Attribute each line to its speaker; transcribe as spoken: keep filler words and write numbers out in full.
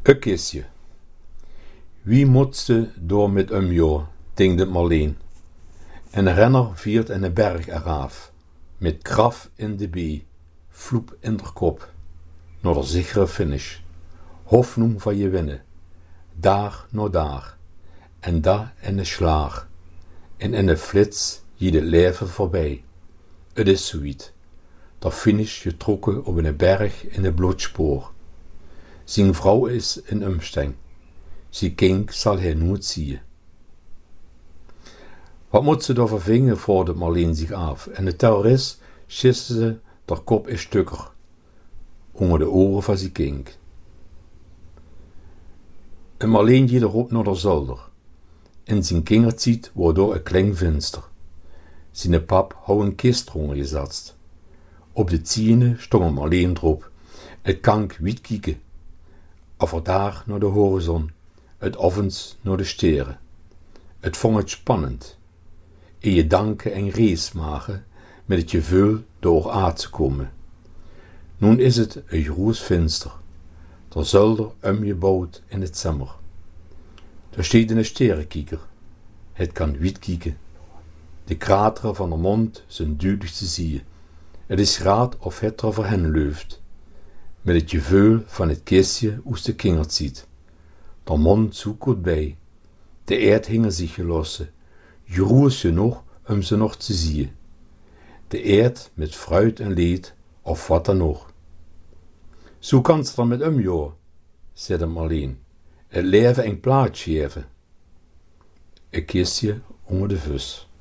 Speaker 1: Een kistje. Wie motste door met een jaar, denkt het Marleen. Een renner viert in de berg eraf, met kraf in de bie, vloep in de kop, naar de sichere finish. Hoffnung van je winnen, dag na dag, en da in de slaag, en in de flits je het leven voorbij. Het is zoiets, daar finish je trokken op een berg in de bloedspoor. Zijn vrouw is in umsteng, zijn kind zal hij nooit zien. Wat moet ze daar vervingen, vordert Marleen zich af, en de terrorist schiste ze der kop in stukker, onder de oren van zijn kind. En Marleen gaat erop naar de zolder, en zijn kinger ziet waardoor een klein venster. Zijn pap hou een kist eronder gezet. Op de tienen stond Marleen erop, het kank wit kieken, of er daar naar de horizon, het ovens naar de sterren. Het vond het spannend. En je danken en reis maken met het gevoel door aard te komen. Nu is het een groot venster, der zolder omgebouwd in het zomer. Er staat een sterrenkijker, het kan wit kieken. De krateren van de mond zijn duidelijk te zien. Het is raad of het er voor hen leuft, met het gevoel van het kistje oes de kingert ziet. De mond zo goed bij, de eerd hingen zich gelossen, groes genoeg om ze nog te zien. De eerd met fruit en leed, of wat dan nog. Zo kan ze er met omgaan, zei Marleen. Het leven een plaats geven. Een kistje onder de vis.